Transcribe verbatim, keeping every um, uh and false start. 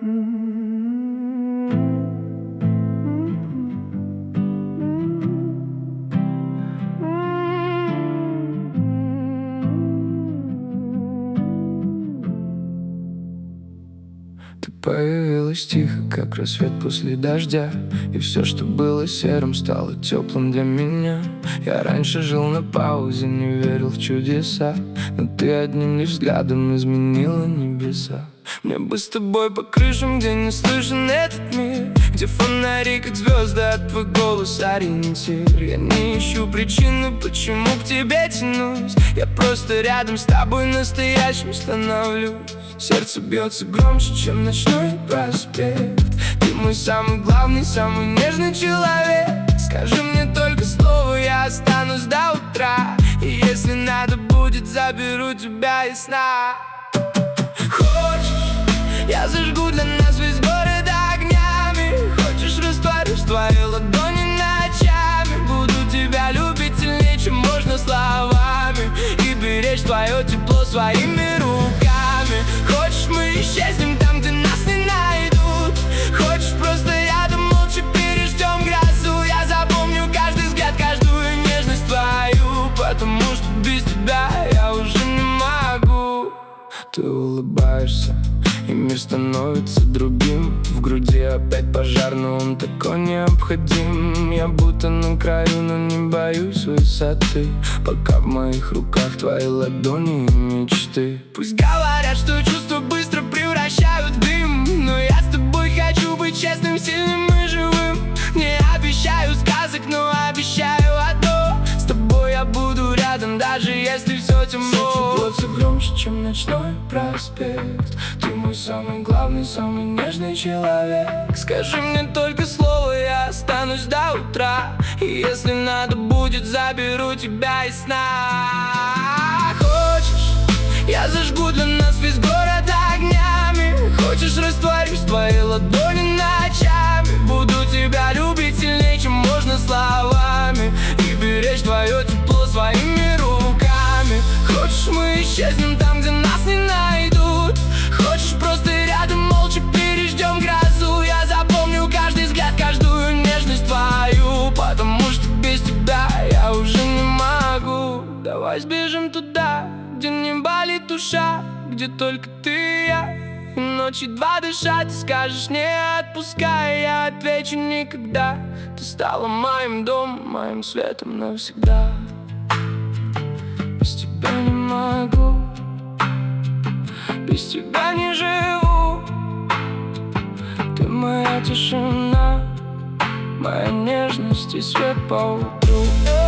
Ты появилась тихо, как рассвет после дождя, и все, что было серым, стало теплым для меня. Я раньше жил на паузе, не верил в чудеса, но ты одним лишь взглядом изменила небеса. Мне бы с тобой по крышам, где не слышен этот мир, где фонари, как звезды, а твой голос ориентир. Я не ищу причины, почему к тебе тянусь, я просто рядом с тобой настоящим становлюсь. Сердце бьется громче, чем ночной проспект. Ты мой самый главный, самый нежный человек. Скажи мне только слово, я останусь до утра, и если надо будет, заберу тебя из сна. Хочешь, я зажгу для нас весь город огнями. Хочешь, растворюсь в твоей ладони ночами. Буду тебя любить сильнее, чем можно словами, и беречь твое тепло своими руками. Хочешь, мы исчезнем там, где нас не найдут. Хочешь, просто рядом молча переждем грозу. Я запомню каждый взгляд, каждую нежность твою, потому что без тебя я уже не могу. Ты улыбаешься, и мир становится другим. В груди опять пожар, но он такой необходим. Я будто на краю, но не боюсь высоты, пока в моих руках твои ладони и мечты. Пусть говорят, что чувства быстро превращают в дым, но я с тобой хочу быть честным, сильным и живым. Не обещаю сказок, но обещаю одно: с тобой я буду рядом, даже если все темно. Бьется громче, чем ночной проспект. Ты мой самый главный, самый нежный человек. Скажи мне только слово, я останусь до утра, и если надо будет, заберу тебя из сна. Хочешь, я зажгу для нас весь город огнями. Хочешь, растворюсь в твоей ладони ночами. Буду тебя любить сильнее, чем можно словами, и беречь твое тепло своими руками. Хочешь, мы исчезнем там, где нас не найдут. Хочешь, просто рядом молча переждем грозу. Я запомню каждый взгляд, каждую нежность твою, потому что без тебя я уже не могу. Давай сбежим туда, где не болит душа, где только ты и я, и ночи два дышать. Ты скажешь не отпускай, я отвечу никогда. Ты стала моим домом, моим светом навсегда. Без тебя не могу, без тебя не живу. Ты моя тишина, моя нежность и свет по утру.